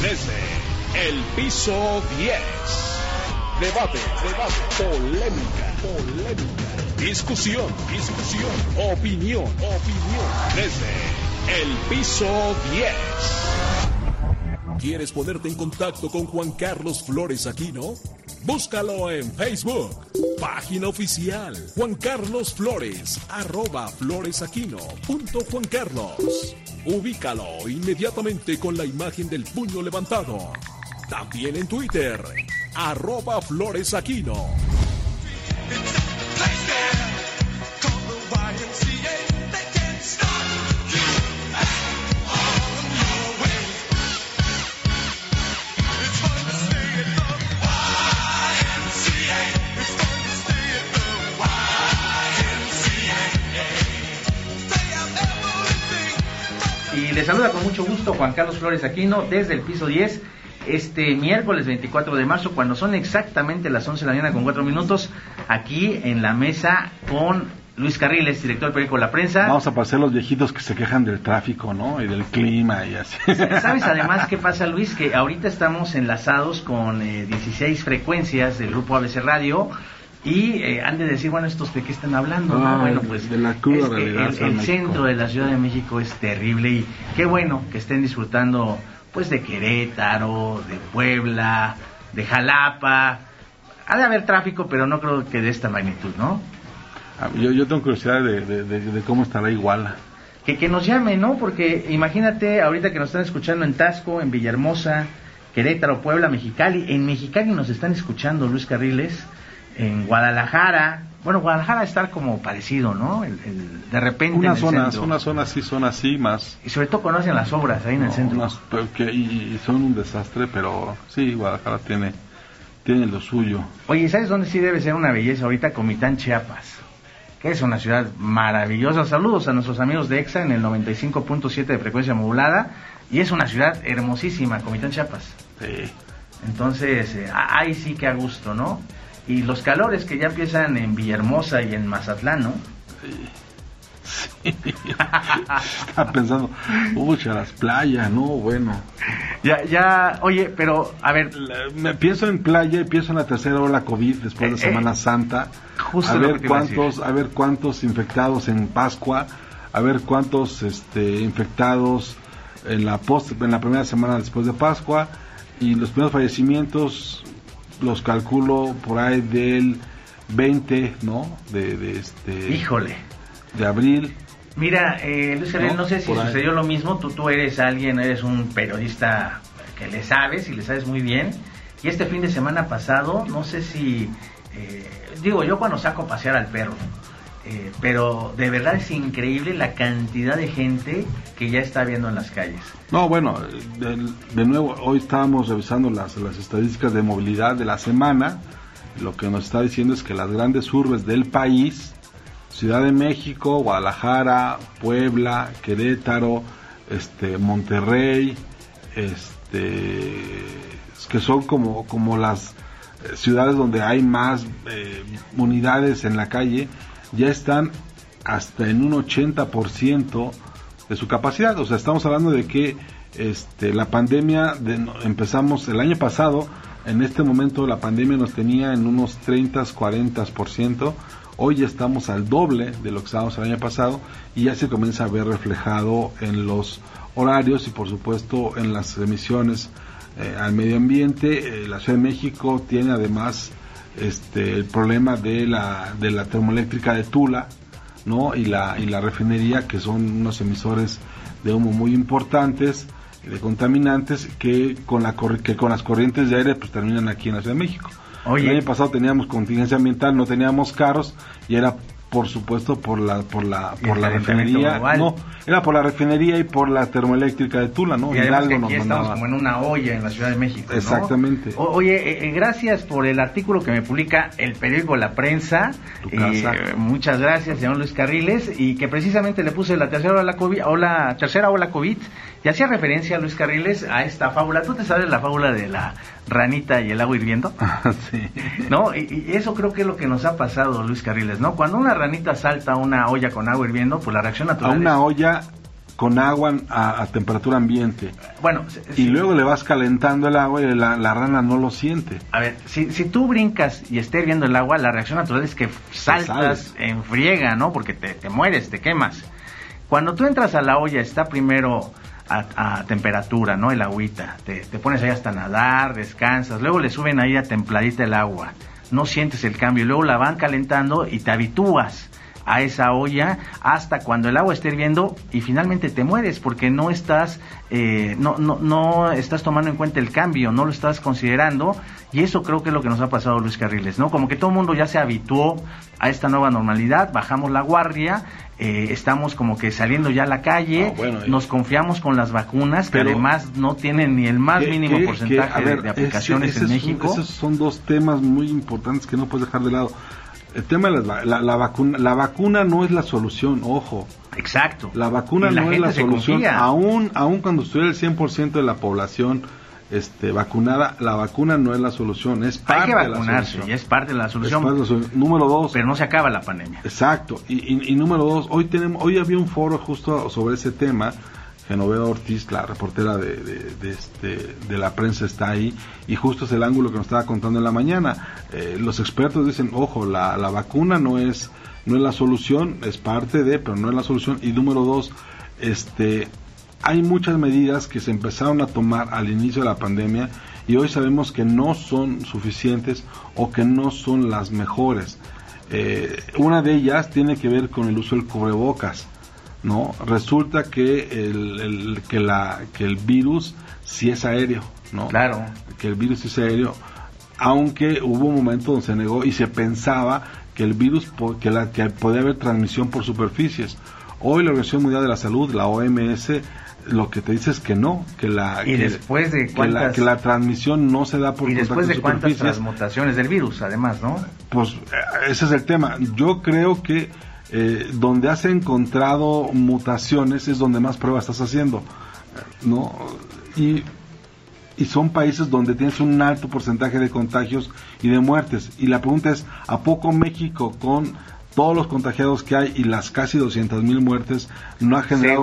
desde el piso 10. Debate, polémica, discusión, opinión, desde el piso 10. ¿Quieres ponerte en contacto con Juan Carlos Flores Aquino? Búscalo en Facebook, página oficial Juan Carlos Flores, @floresaquino.juancarlos. Ubícalo inmediatamente con la imagen del puño levantado. También en Twitter, @floresaquino. Y les saluda con mucho gusto Juan Carlos Flores Aquino desde el piso 10, este miércoles 24 de marzo, cuando son exactamente las 11 de la mañana con 4 minutos, aquí en la mesa con Luis Carriles, director del periódico La Prensa. Vamos a parecer los viejitos que se quejan del tráfico, ¿no? Y del clima y así. ¿Sabes además qué pasa, Luis? Que ahorita estamos enlazados con 16 frecuencias del grupo ABC Radio. Y han de decir, bueno, ¿estos de qué están hablando? ¿No? Bueno, pues de la cruda realidad. El centro de la Ciudad de México es terrible y qué bueno que estén disfrutando pues de Querétaro, de Puebla, de Jalapa. Ha de haber tráfico, pero no creo que de esta magnitud, ¿no? Yo tengo curiosidad de cómo estará Iguala. Que nos llamen, ¿no? Porque imagínate ahorita que nos están escuchando en Taxco, en Villahermosa, Querétaro, Puebla, Mexicali. En Mexicali nos están escuchando, Luis Carriles. En Guadalajara, bueno, Guadalajara está como parecido, ¿no? De repente unas zonas sí son así más. Y sobre todo conocen las obras ahí en el centro. Y son un desastre, pero sí, Guadalajara tiene lo suyo. Oye, ¿sabes dónde sí debe ser una belleza ahorita? Comitán, Chiapas, que es una ciudad maravillosa. Saludos a nuestros amigos de EXA en el 95.7 de frecuencia modulada, y es una ciudad hermosísima, Comitán, Chiapas. Sí. Entonces, ahí sí que a gusto, ¿no? Y los calores que ya empiezan en Villahermosa y en Mazatlán, ¿no? Sí. Estaba pensando, a las playas, ¿no? Bueno. Ya, oye, pero, a ver. Me pienso en playa y pienso en la tercera ola COVID después de Semana Santa. Justo a ver cuántos infectados en Pascua, a ver cuántos infectados en la primera semana después de Pascua, y los primeros fallecimientos los calculo por ahí del 20, ¿no? Híjole. De abril. Mira, Luis Carriles, no sé si sucedió lo mismo. Tú eres un periodista que le sabes muy bien. Y este fin de semana pasado, no sé si... yo cuando saco a pasear al perro, pero de verdad es increíble la cantidad de gente que ya está viendo en las calles. No, bueno, de nuevo, hoy estábamos revisando las estadísticas de movilidad de la semana. Lo que nos está diciendo es que las grandes urbes del país, Ciudad de México, Guadalajara, Puebla, Querétaro, Monterrey, que son como las ciudades donde hay más unidades en la calle, ya están hasta en un 80% de su capacidad. O sea, estamos hablando de que la pandemia empezamos el año pasado. En este momento la pandemia nos tenía en unos 30-40%. Hoy ya estamos al doble de lo que estábamos el año pasado, y ya se comienza a ver reflejado en los horarios y por supuesto en las emisiones al medio ambiente. La Ciudad de México tiene además el problema de la termoeléctrica de Tula, ¿no? y la refinería, que son unos emisores de humo muy importantes, de contaminantes, que con las corrientes de aire pues terminan aquí en la Ciudad de México. Oye. El año pasado teníamos contingencia ambiental, no teníamos carros, y era por supuesto por la refinería. No, era por la refinería y por la termoeléctrica de Tula, ¿no? Y además que aquí estamos como en una olla en la Ciudad de México, ¿no? Exactamente. Oye, gracias por el artículo que me publica el periódico La Prensa. Muchas gracias, señor Luis Carriles, y que precisamente le puse la tercera ola COVID, y hacía referencia, Luis Carriles, a esta fábula. ¿Tú te sabes la fábula de la ranita y el agua hirviendo? Sí. ¿No? Y eso creo que es lo que nos ha pasado, Luis Carriles, ¿no? Cuando una ranita salta a una olla con agua hirviendo, pues la reacción natural a una olla con agua a temperatura ambiente. Bueno, y luego le vas calentando el agua y la rana no lo siente. A ver, si tú brincas y estés hirviendo el agua, la reacción natural es que saltas en friega, ¿no? Porque te mueres, te quemas. Cuando tú entras a la olla, está primero a temperatura, ¿no? El agüita. Te pones ahí hasta nadar, descansas. Luego le suben ahí a templadita el agua. No sientes el cambio. Luego la van calentando y te habitúas a esa olla hasta cuando el agua esté hirviendo y finalmente te mueres porque no estás no estás tomando en cuenta el cambio, no lo estás considerando, y eso creo que es lo que nos ha pasado a Luis Carriles, ¿no? Como que todo el mundo ya se habituó a esta nueva normalidad, bajamos la guardia, estamos como que saliendo ya a la calle, nos confiamos con las vacunas, que además no tienen ni el más mínimo porcentaje de aplicaciones en México. Esos son dos temas muy importantes que no puedes dejar de lado. El tema de la vacuna no es la solución, ojo. Exacto. La vacuna no es la solución. Aún cuando estuviera el 100% de la población vacunada, la vacuna no es la solución, es parte de la solución. Hay que vacunarse, y es parte de la solución. Número 2. Pero no se acaba la pandemia. Exacto. Y número 2, hoy había un foro justo sobre ese tema. Genoveva Ortiz, la reportera de la prensa, está ahí, y justo es el ángulo que nos estaba contando en la mañana. Los expertos dicen, ojo, la vacuna no es la solución, es parte de, pero no es la solución. Y número 2, hay muchas medidas que se empezaron a tomar al inicio de la pandemia y hoy sabemos que no son suficientes o que no son las mejores. Una de ellas tiene que ver con el uso del cubrebocas, ¿no? Resulta que el virus sí es aéreo, ¿no? Claro. Que el virus sí es aéreo, aunque hubo un momento donde se negó y se pensaba que el virus, que podía haber transmisión por superficies. Hoy la Organización Mundial de la Salud, la OMS, lo que te dice es que no, que la transmisión no se da por contacto superficies. ¿Y después de cuántas transmutaciones del virus, además, no? Pues ese es el tema. Yo creo que donde has encontrado mutaciones es donde más pruebas estás haciendo, ¿no? Y son países donde tienes un alto porcentaje de contagios y de muertes. Y la pregunta es, ¿a poco México, con todos los contagiados que hay y las casi 200,000 muertes, no ha generado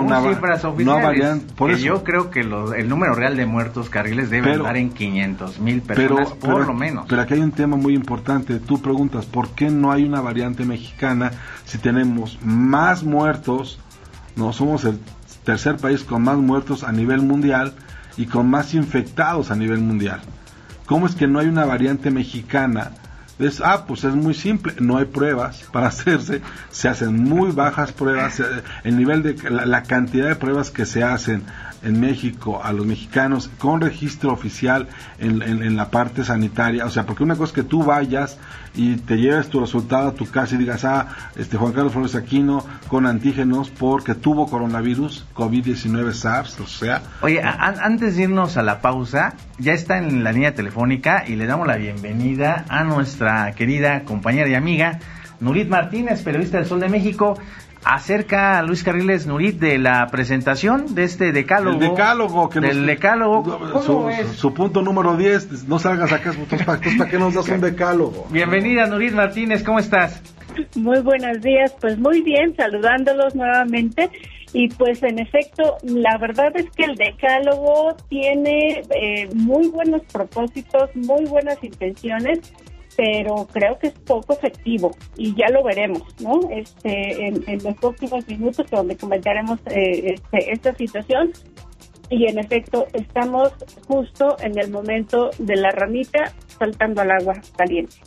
por eso yo creo que el número real de muertos, Carriles, debe andar en 500,000 personas por lo menos? Pero aquí hay un tema muy importante. Tú preguntas, ¿por qué no hay una variante mexicana si tenemos más muertos? No, somos el tercer país con más muertos a nivel mundial y con más infectados a nivel mundial. ¿Cómo es que no hay una variante mexicana? Pues es muy simple, no hay pruebas para hacerse, se hacen muy bajas pruebas, el nivel de la cantidad de pruebas que se hacen en México a los mexicanos con registro oficial en la parte sanitaria, o sea, porque una cosa es que tú vayas y te lleves tu resultado a tu casa y digas, Juan Carlos Flores Aquino con antígenos porque tuvo coronavirus, COVID-19, SARS, o sea. Oye, antes de irnos a la pausa, ya está en la línea telefónica y le damos la bienvenida a nuestra querida compañera y amiga Nurit Martínez, periodista del Sol de México. Acerca a Luis Carriles, Nurit, de la presentación de este decálogo. El decálogo. ¿Cómo es? Su punto número 10, no salgas acá, ¿para qué nos das un decálogo? Bienvenida, Nurit Martínez, ¿cómo estás? Muy buenos días, pues muy bien, saludándolos nuevamente. Y pues en efecto, la verdad es que el decálogo tiene muy buenos propósitos, muy buenas intenciones, pero creo que es poco efectivo y ya lo veremos, ¿no? En los próximos minutos donde comentaremos esta situación. Y en efecto, estamos justo en el momento de la ranita saltando al agua caliente.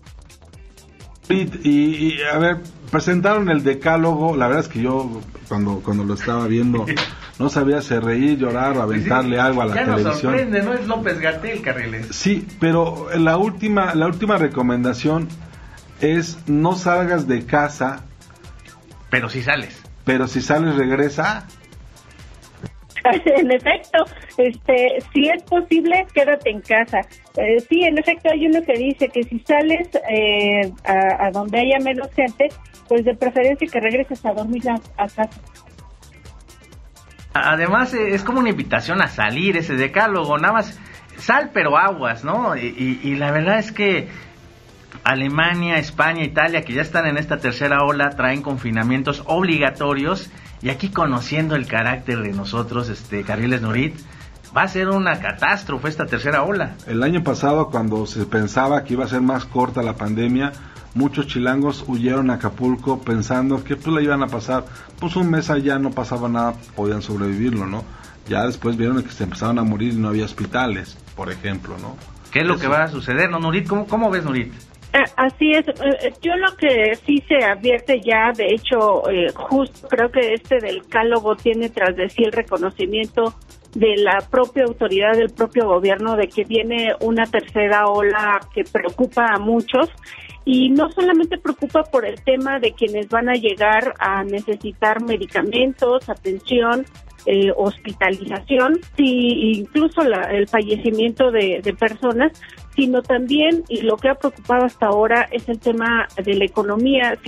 Y a ver, presentaron el decálogo. La verdad es que yo cuando lo estaba viendo no sabía si reír, llorar o aventarle algo a la televisión. Ya nos sorprende, ¿no? Es López-Gatell, Carriles. Sí, pero la última recomendación es no salgas de casa. Pero si sales. Pero si sales, regresa. En efecto, si es posible, quédate en casa. Sí, en efecto, hay uno que dice que si sales a donde haya menos gente, pues de preferencia que regreses a dormir a casa. Además, es como una invitación a salir ese decálogo, nada más sal pero aguas, ¿no? Y la verdad es que Alemania, España, Italia, que ya están en esta tercera ola, traen confinamientos obligatorios Y aquí, conociendo el carácter de nosotros, Carriles Nurit, va a ser una catástrofe esta tercera ola. El año pasado, cuando se pensaba que iba a ser más corta la pandemia, muchos chilangos huyeron a Acapulco pensando que pues la iban a pasar, pues un mes allá, no pasaba nada, podían sobrevivirlo, ¿no? Ya después vieron que se empezaron a morir y no había hospitales, por ejemplo, ¿no? ¿Qué es lo que va a suceder, no, Nurit? ¿Cómo ves, Nurit? Así es, yo lo que sí se advierte ya, de hecho, justo creo que del Cálogo tiene tras de sí el reconocimiento de la propia autoridad, del propio gobierno, de que viene una tercera ola que preocupa a muchos, y no solamente preocupa por el tema de quienes van a llegar a necesitar medicamentos, atención, hospitalización, sí, incluso el fallecimiento de personas, sino también, y lo que ha preocupado hasta ahora es el tema de la economía.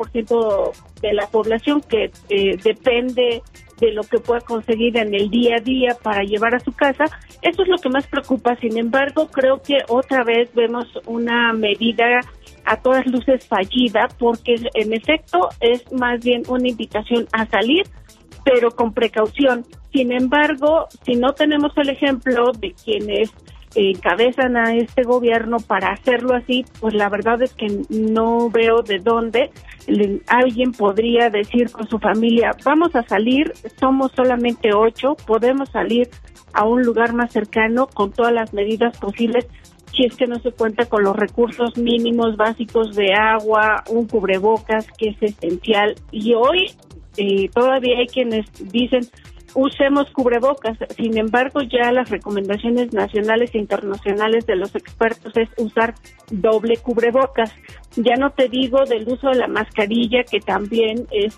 50% de la población que depende de lo que pueda conseguir en el día a día para llevar a su casa, eso es lo que más preocupa. Sin embargo, creo que otra vez vemos una medida a todas luces fallida, porque en efecto es más bien una invitación a salir, pero con precaución. Sin embargo, si no tenemos el ejemplo de quienes encabezan a este gobierno para hacerlo así, pues la verdad es que no veo de dónde alguien podría decir con su familia, vamos a salir, somos solamente 8, podemos salir a un lugar más cercano con todas las medidas posibles, si es que no se cuenta con los recursos mínimos básicos de agua, un cubrebocas que es esencial. Y hoy todavía hay quienes dicen usemos cubrebocas. Sin embargo, ya las recomendaciones nacionales e internacionales de los expertos es usar doble cubrebocas. Ya no te digo del uso de la mascarilla, que también es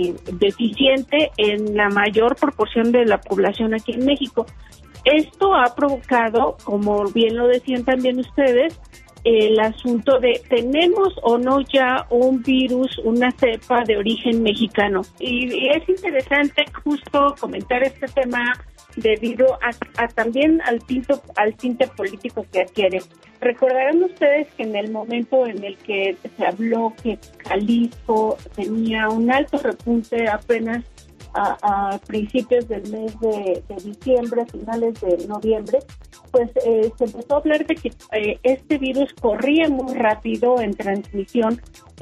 deficiente en la mayor proporción de la población aquí en México. Esto ha provocado, como bien lo decían también ustedes, el asunto de ¿tenemos o no ya un virus, una cepa de origen mexicano? Y es interesante justo comentar este tema debido a también al tinte político que adquiere. Recordarán ustedes que en el momento en el que se habló que Jalisco tenía un alto repunte apenas a principios del mes de diciembre, finales de noviembre, pues se empezó a hablar de que este virus corría muy rápido en transmisión,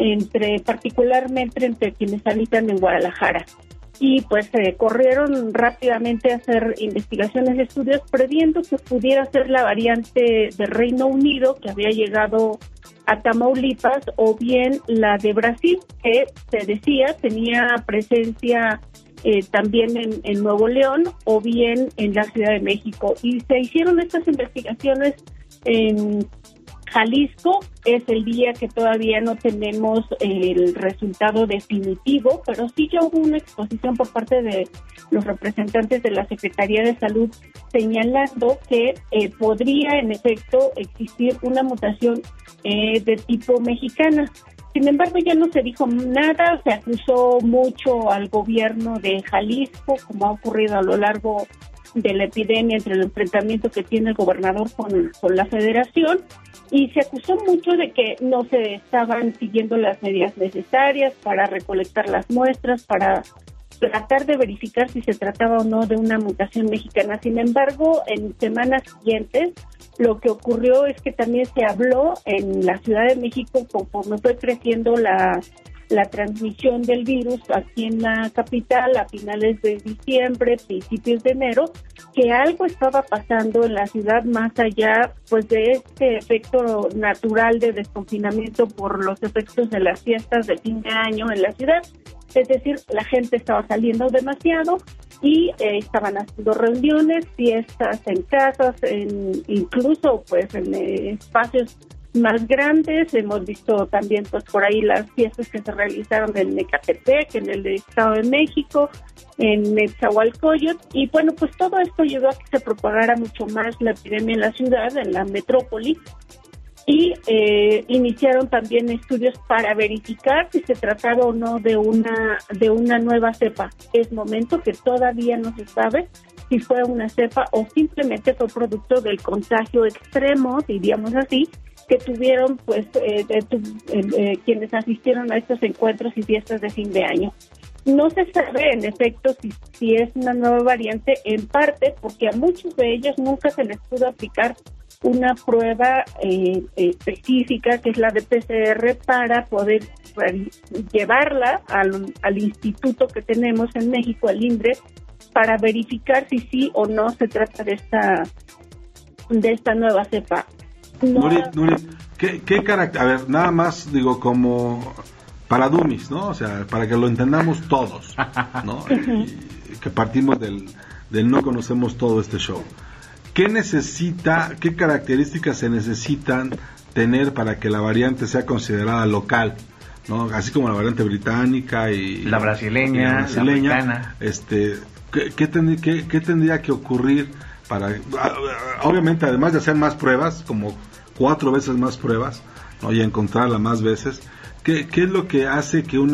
particularmente entre quienes habitan en Guadalajara. Y pues corrieron rápidamente a hacer investigaciones y estudios previendo que pudiera ser la variante del Reino Unido que había llegado a Tamaulipas, o bien la de Brasil, que se decía tenía presencia también en Nuevo León, o bien en la Ciudad de México. Y se hicieron estas investigaciones en Jalisco. Es el día que todavía no tenemos el resultado definitivo, pero sí ya hubo una exposición por parte de los representantes de la Secretaría de Salud señalando que podría en efecto existir una mutación de tipo mexicana. Sin embargo, ya no se dijo nada, se acusó mucho al gobierno de Jalisco, como ha ocurrido a lo largo de la epidemia, entre el enfrentamiento que tiene el gobernador con la federación, y se acusó mucho de que no se estaban siguiendo las medidas necesarias para recolectar las muestras, para tratar de verificar si se trataba o no de una mutación mexicana. Sin embargo, en semanas siguientes, lo que ocurrió es que también se habló en la Ciudad de México, conforme fue creciendo la transmisión del virus aquí en la capital a finales de diciembre, principios de enero, que algo estaba pasando en la ciudad más allá pues de este efecto natural de desconfinamiento por los efectos de las fiestas de fin de año en la ciudad. Es decir, la gente estaba saliendo demasiado y estaban haciendo reuniones, fiestas en casas, incluso pues en espacios más grandes. Hemos visto también pues por ahí las fiestas que se realizaron en Ecatepec, en el Estado de México, en Nezahualcóyotl, y bueno, pues todo esto ayudó a que se propagara mucho más la epidemia en la ciudad, en la metrópoli, y iniciaron también estudios para verificar si se trataba o no de una nueva cepa. Es momento que todavía no se sabe si fue una cepa o simplemente fue producto del contagio extremo, diríamos así, que tuvieron pues quienes asistieron a estos encuentros y fiestas de fin de año. No se sabe, en efecto, si es una nueva variante, en parte porque a muchos de ellos nunca se les pudo aplicar una prueba específica, que es la de PCR, para poder llevarla al instituto que tenemos en México, al INDRE, para verificar si sí o no se trata de esta nueva cepa. Nurit, ¿qué carácter? A ver, nada más digo como para dummies, ¿no? O sea, para que lo entendamos todos, ¿no? Y que partimos del no conocemos todo este show. ¿Qué características se necesitan tener para que la variante sea considerada local, ¿no? Así como la variante británica y la brasileña, la americana. ¿Qué tendría que ocurrir para, obviamente, además de hacer más pruebas, como 4 veces más pruebas, ¿no? Y encontrarla más veces? ¿Qué es lo que hace que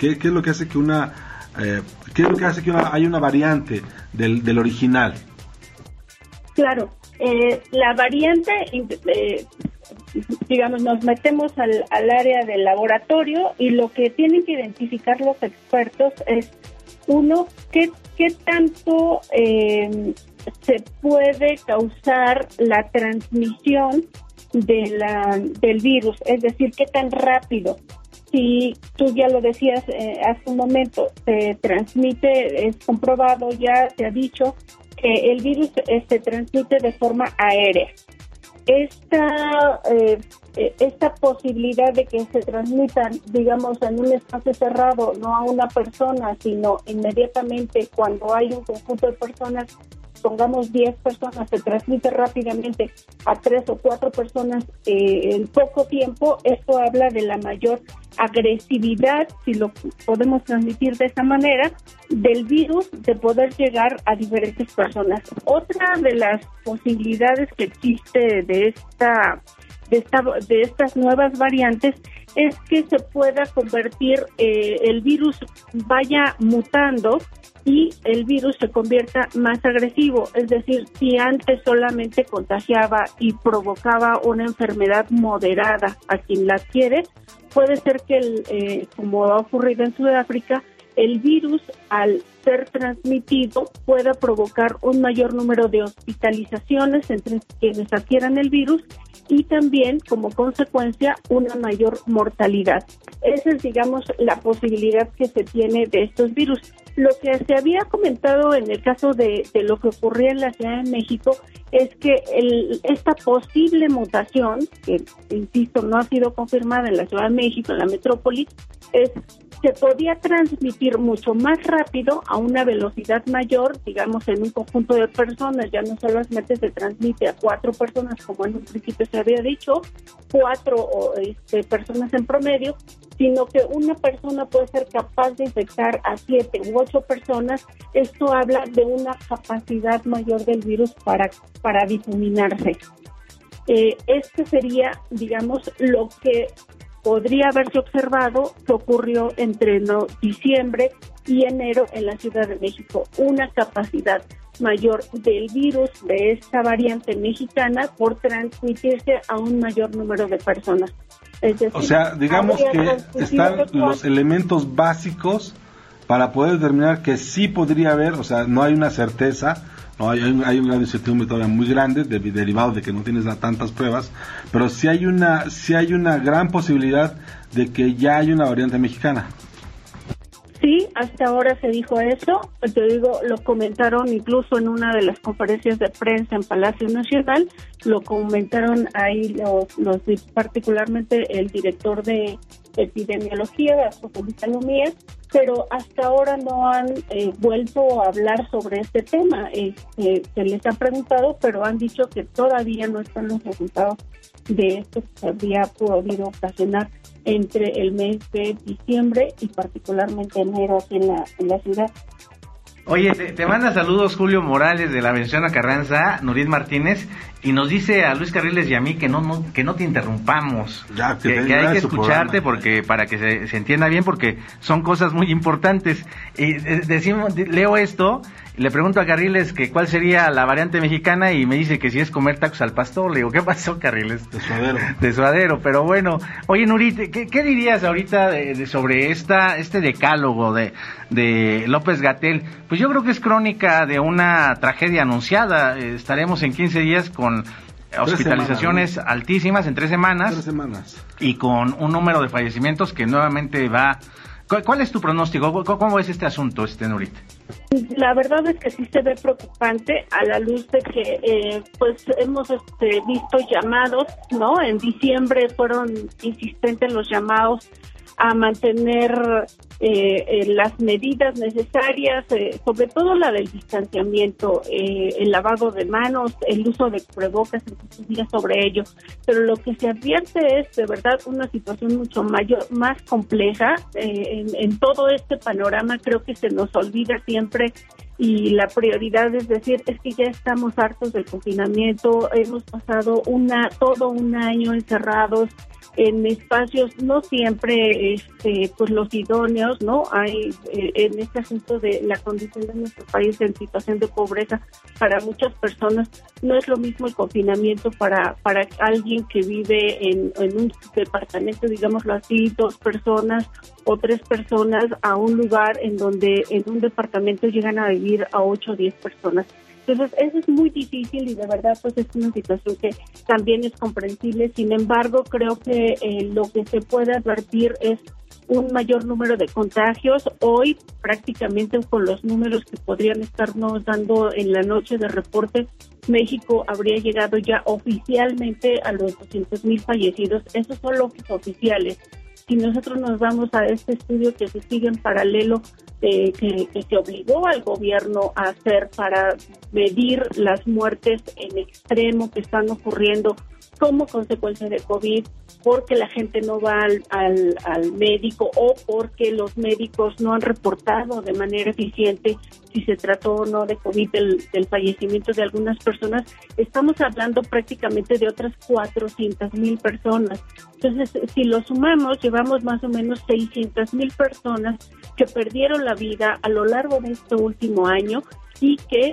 haya una variante del original? Claro, la variante, digamos, nos metemos al área del laboratorio y lo que tienen que identificar los expertos es, uno, qué tanto se puede causar la transmisión del virus, es decir, qué tan rápido. Si tú ya lo decías hace un momento, se transmite, es comprobado, ya se ha dicho que el virus se transmite de forma aérea. Esta posibilidad de que se transmitan, digamos, en un espacio cerrado, no a una persona, sino inmediatamente cuando hay un conjunto de personas, pongamos 10 personas, se transmite rápidamente a 3 o 4 personas en poco tiempo. Esto habla de la mayor agresividad, si lo podemos transmitir de esa manera, del virus, de poder llegar a diferentes personas. Otra de las posibilidades que existe de estas nuevas variantes es que se pueda convertir, el virus vaya mutando y el virus se convierta más agresivo. Es decir, si antes solamente contagiaba y provocaba una enfermedad moderada a quien la adquiere, puede ser que, como ha ocurrido en Sudáfrica, el virus, al ser transmitido, pueda provocar un mayor número de hospitalizaciones entre quienes adquieran el virus y también, como consecuencia, una mayor mortalidad. Esa es, digamos, la posibilidad que se tiene de estos virus. Lo que se había comentado en el caso de lo que ocurría en la Ciudad de México es que esta posible mutación, que, insisto, no ha sido confirmada en la Ciudad de México, en la metrópoli, se podía transmitir mucho más rápido a una velocidad mayor, digamos, en un conjunto de personas. Ya no solamente se transmite a 4 personas, como en un principio se había dicho, 4 personas en promedio, sino que una persona puede ser capaz de infectar a 7 u 8 personas. Esto habla de una capacidad mayor del virus para diseminarse. Este sería, digamos, lo que podría haberse observado que ocurrió entre diciembre y enero en la Ciudad de México. Una capacidad mayor del virus de esta variante mexicana por transmitirse a un mayor número de personas. Es decir, o sea, digamos que están los elementos básicos para poder determinar que sí podría haber, o sea, no hay una certeza, no hay un grado de incertidumbre todavía muy grande, derivado de que no tienes tantas pruebas, pero sí hay una gran posibilidad de que ya hay una variante mexicana. Sí, hasta ahora se dijo eso. Te digo, lo comentaron incluso en una de las conferencias de prensa en Palacio Nacional, lo comentaron ahí particularmente el director de epidemiología, José Luis Salomía, pero hasta ahora no han vuelto a hablar sobre este tema. Se les ha preguntado, pero han dicho que todavía no están los resultados de esto que se habría podido ocasionar entre el mes de diciembre y particularmente enero aquí en la ciudad. Oye, te manda saludos Julio Morales de la Venustiano Carranza, Nurit Martínez, y nos dice a Luis Carriles y a mí que no te interrumpamos, ya, que hay que escucharte porque para que se entienda bien, porque son cosas muy importantes. Y leo esto, le pregunto a Carriles que cuál sería la variante mexicana y me dice que si es comer tacos al pastor. Le digo, ¿qué pasó, Carriles? De suadero, pero bueno. Oye, Nurit, ¿qué dirías ahorita sobre este decálogo de López-Gatell? Pues yo creo que es crónica de una tragedia anunciada. Estaremos en 15 días con hospitalizaciones altísimas en 3 semanas. 3 semanas. Y con un número de fallecimientos que nuevamente va... ¿Cuál es tu pronóstico? ¿Cómo ves este asunto, Nurit? La verdad es que sí se ve preocupante a la luz de que pues hemos visto llamados, ¿no? En diciembre fueron insistentes los llamados a mantener las medidas necesarias, sobre todo la del distanciamiento, el lavado de manos, el uso de cubrebocas, días sobre ello. Pero lo que se advierte es de verdad una situación mucho más compleja. En todo este panorama creo que se nos olvida siempre, y la prioridad es decir, es que ya estamos hartos del confinamiento, hemos pasado todo un año encerrados en espacios no siempre pues los idóneos, ¿no? Hay en este asunto de la condición de nuestro país en situación de pobreza, para muchas personas no es lo mismo el confinamiento para alguien que vive en un departamento, digámoslo así, 2 personas o 3 personas, a un lugar en donde en un departamento llegan a vivir a 8 o 10 personas. Entonces, eso es muy difícil y de verdad pues es una situación que también es comprensible. Sin embargo, creo que lo que se puede advertir es un mayor número de contagios. Hoy, prácticamente con los números que podrían estarnos dando en la noche de reporte, México habría llegado ya oficialmente a los 200,000 fallecidos. Esos son los oficiales. Si nosotros nos vamos a este estudio que se sigue en paralelo, que se obligó al gobierno a hacer para medir las muertes en extremo que están ocurriendo como consecuencia de COVID, porque la gente no va al médico o porque los médicos no han reportado de manera eficiente si se trató o no de COVID del fallecimiento de algunas personas. Estamos hablando prácticamente de otras 400,000 personas. Entonces, si lo sumamos, llevamos más o menos 600,000 personas que perdieron la vida a lo largo de este último año, y que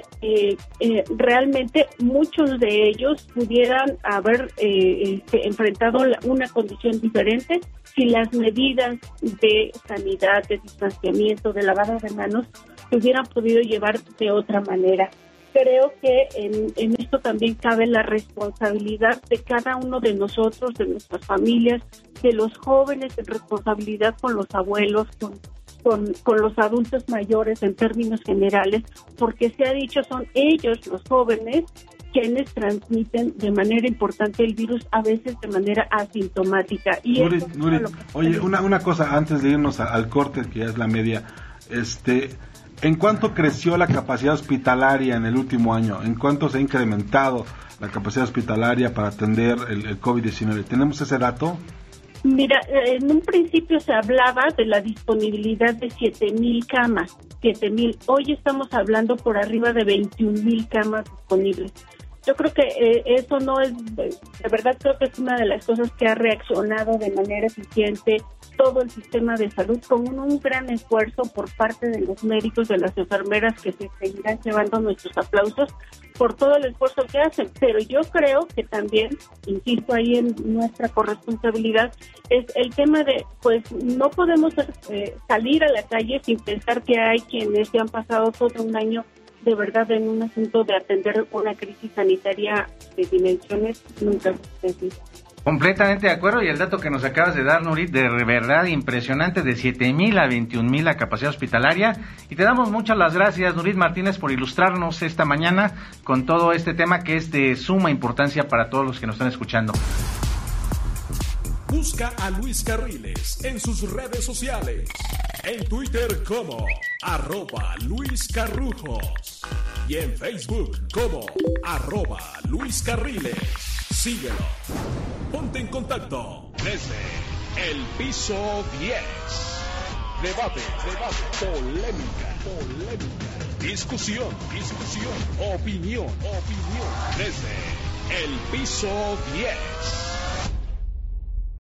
realmente muchos de ellos pudieran haber enfrentado una condición diferente si las medidas de sanidad, de distanciamiento, de lavado de manos se hubieran podido llevar de otra manera. Creo que en esto también cabe la responsabilidad de cada uno de nosotros, de nuestras familias, de los jóvenes, en responsabilidad con los abuelos, con los adultos mayores en términos generales, porque se ha dicho son ellos, los jóvenes, quienes transmiten de manera importante el virus, a veces de manera asintomática. Y Nurit, oye, una cosa antes de irnos al corte, que ya es la media, ¿en cuánto creció la capacidad hospitalaria en el último año? ¿En cuánto se ha incrementado la capacidad hospitalaria para atender el COVID-19? ¿Tenemos ese dato? Mira, en un principio se hablaba de la disponibilidad de 7,000 camas, 7,000. Hoy estamos hablando por arriba de 21,000 camas disponibles. Yo creo que eso no es, de verdad creo que es una de las cosas que ha reaccionado de manera eficiente todo el sistema de salud, con un gran esfuerzo por parte de los médicos, de las enfermeras, que se seguirán llevando nuestros aplausos por todo el esfuerzo que hacen. Pero yo creo que también, insisto ahí en nuestra corresponsabilidad, es el tema de, pues no podemos salir a la calle sin pensar que hay quienes se han pasado todo un año de verdad en un asunto de atender una crisis sanitaria de dimensiones nunca vistas. Completamente de acuerdo, y el dato que nos acabas de dar, Nurit, de verdad impresionante, de 7,000 a 21,000 la capacidad hospitalaria, y te damos muchas las gracias, Nurit Martínez, por ilustrarnos esta mañana con todo este tema que es de suma importancia para todos los que nos están escuchando. Busca a Luis Carriles en sus redes sociales, en Twitter como @LuisCarrujos y en Facebook como @LuisCarriles. Síguelo. Ponte en contacto desde el piso 10. Debate, polémica, discusión, opinión, desde El Piso 10.